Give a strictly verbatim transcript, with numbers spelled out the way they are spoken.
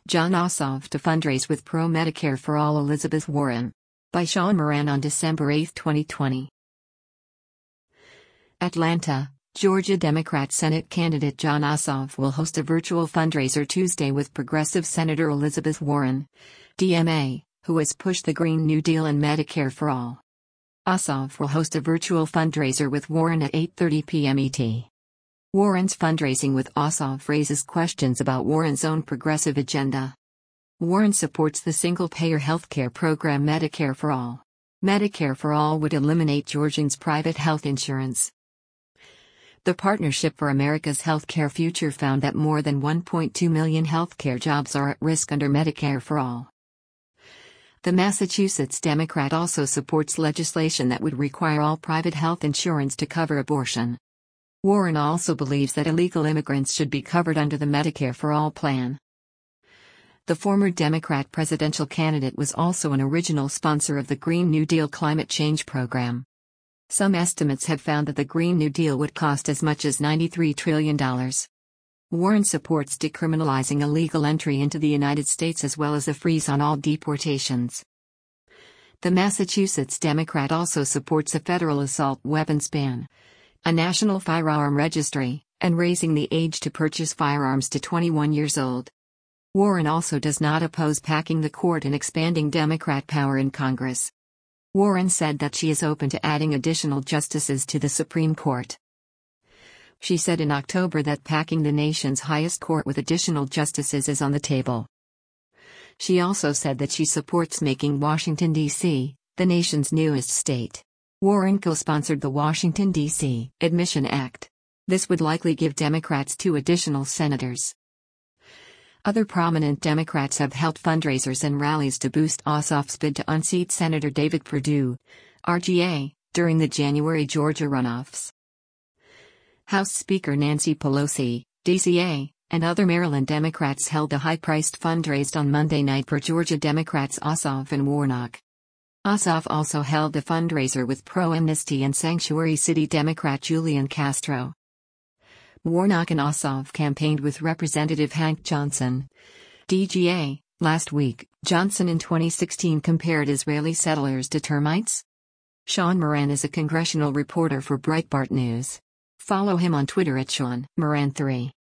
Jon Ossoff to fundraise with pro-Medicare for all Elizabeth Warren. By Sean Moran on December eighth, twenty twenty. Atlanta, Georgia Democrat Senate candidate Jon Ossoff will host a virtual fundraiser Tuesday with Progressive Senator Elizabeth Warren, D M A, who has pushed the Green New Deal and Medicare for all. Ossoff will host a virtual fundraiser with Warren at eight thirty p m E T. Warren's fundraising with Ossoff raises questions about Warren's own progressive agenda. Warren supports the single-payer healthcare program Medicare for All. Medicare for All would eliminate Georgians' private health insurance. The Partnership for America's Healthcare Future found that more than one point two million healthcare jobs are at risk under Medicare for All. The Massachusetts Democrat also supports legislation that would require all private health insurance to cover abortion. Warren also believes that illegal immigrants should be covered under the Medicare for All plan. The former Democrat presidential candidate was also an original sponsor of the Green New Deal climate change program. Some estimates have found that the Green New Deal would cost as much as ninety-three trillion dollars. Warren supports decriminalizing illegal entry into the United States as well as a freeze on all deportations. The Massachusetts Democrat also supports a federal assault weapons ban, a national firearm registry, and raising the age to purchase firearms to twenty-one years old. Warren also does not oppose packing the court and expanding Democrat power in Congress. Warren said that she is open to adding additional justices to the Supreme Court. She said in October that packing the nation's highest court with additional justices is on the table. She also said that she supports making Washington, D C, the nation's newest state. Warren co-sponsored the Washington, D C Admission Act. This would likely give Democrats two additional senators. Other prominent Democrats have held fundraisers and rallies to boost Ossoff's bid to unseat Senator David Perdue, R G A, during the January Georgia runoffs. House Speaker Nancy Pelosi, D C A, and other Maryland Democrats held a high-priced fundraiser on Monday night for Georgia Democrats Ossoff and Warnock. Ossoff also held a fundraiser with pro-amnesty and Sanctuary City Democrat Julian Castro. Warnock and Ossoff campaigned with Representative Hank Johnson, D G A. Last week, Johnson in twenty sixteen compared Israeli settlers to termites. Sean Moran is a congressional reporter for Breitbart News. Follow him on Twitter at Sean Moran three.